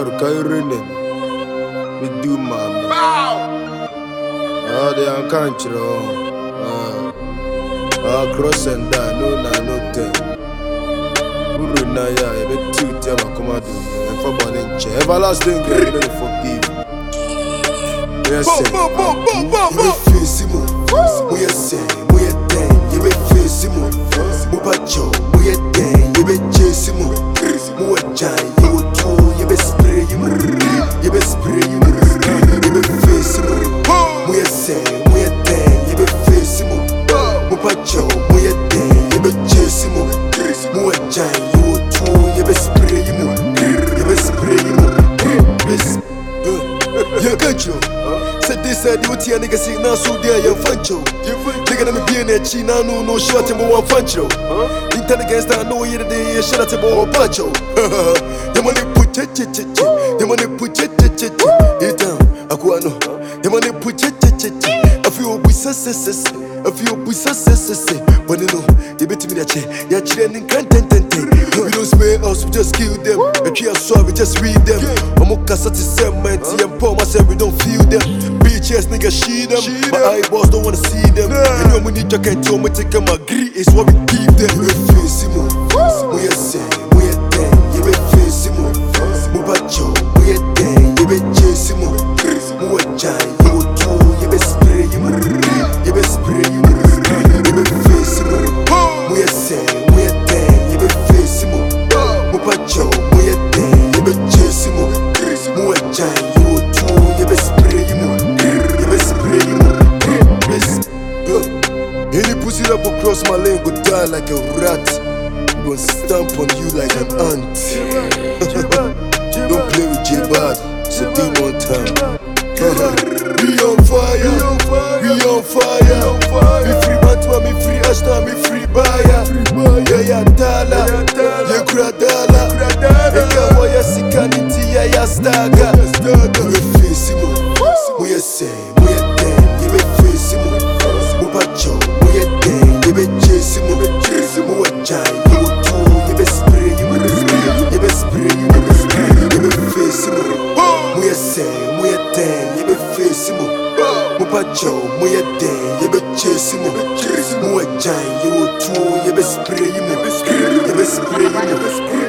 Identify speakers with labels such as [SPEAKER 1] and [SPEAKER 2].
[SPEAKER 1] Kairunin, we do man. They are country. Cross and die, no thing. Uru na ya, ebe two tema komadu. And for burning chair, everlasting girl, you know forgive. Yes, sir. You face him, we say, we then, you face him, Mubacho, we then, you chase him, Muajai, you too, you spray him, you spray him, you face him, we say, we then, you face him, Mubacho, we then, you chase him, Muajai, you too, you spray him, you spray him, you got you. Said this said you tia nigga see now so there you fancho. Nigga let me be in that chi now no short and one fancho. Intel against I know you the shit at about pancho. The money put it. The money put it. It down. Aquano. The money put it. A few businesses. A few businesses. But you know, you bet me that you're training content. We don't spare us, we just kill them. A tree of soil, we just read them. I'm a cassette cement, and poor myself, we don't feel them. Bitches, nigga, she them. My eyeballs don't wanna see them. You know, we need to get to me, take them, agree, it's what we give them. You face him, we are saying, we are then, you will face him, Mubacho, we are then, you will chase him, Muajai, you too, you will spray him, you will spray him, you will face him, we are saying, we are then. Mubacho, we are there, you be chase him, Muajai, you too, you be spray him, you be spray him, any pussy that will cross my lane will die like a rat. Gonna stamp on you like an ant. Don't play with J-Bad, it's a demon time. We on fire, we on fire. Me free Batman, me free Ashton, me free Baya. Yeah, Dala, yeah, Gradala. Eka waya sikaniti ya staga. We face him, we say, we are there, you be face him. Mubacho, we are there, you be chase him. Muajai, you too, you be spray him, you be spray him, you be face him. We say, we are there, you be face him. Mubacho, we are there, you be chase him. Muajai, you too, you be spray him, you be spray him.